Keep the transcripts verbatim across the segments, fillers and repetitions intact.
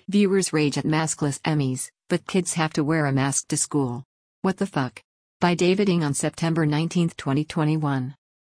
Viewers rage at maskless Emmys, but kids have to wear a mask to school. What the fuck? By David Ng on September nineteenth, twenty twenty-one.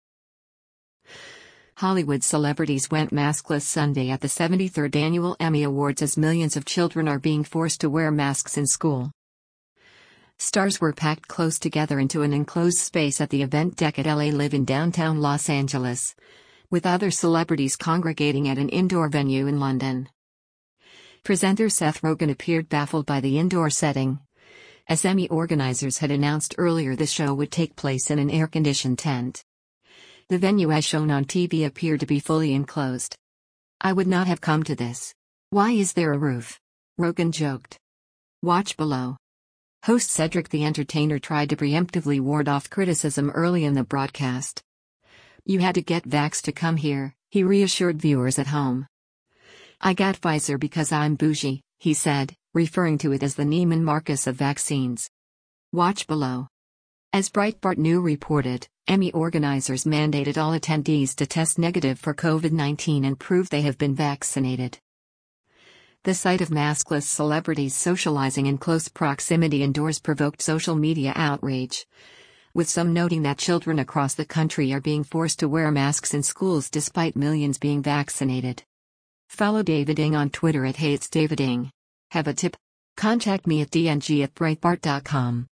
Hollywood celebrities went maskless Sunday at the seventy-third Annual Emmy Awards as millions of children are being forced to wear masks in school. Stars were packed close together into an enclosed space at the event deck at L A Live in downtown Los Angeles, with other celebrities congregating at an indoor venue in London. Presenter Seth Rogen appeared baffled by the indoor setting, as Emmy organizers had announced earlier the show would take place in an air-conditioned tent. The venue as shown on T V appeared to be fully enclosed. "I would not have come to this. Why is there a roof?" Rogen joked. Watch below. Host Cedric the Entertainer tried to preemptively ward off criticism early in the broadcast. "You had to get vaxxed to come here," he reassured viewers at home. "I got Pfizer because I'm bougie," he said, referring to it as the Neiman Marcus of vaccines. Watch below. As Breitbart News reported, Emmy organizers mandated all attendees to test negative for COVID nineteen and prove they have been vaccinated. The sight of maskless celebrities socializing in close proximity indoors provoked social media outrage, with some noting that children across the country are being forced to wear masks in schools despite millions being vaccinated. Follow David Ng on Twitter at HatesDavidNg. Have a tip? Contact me at d n g at breitbart dot com.